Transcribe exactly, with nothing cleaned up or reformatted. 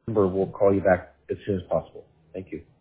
number. We'll call you back as soon as possible. Thank you.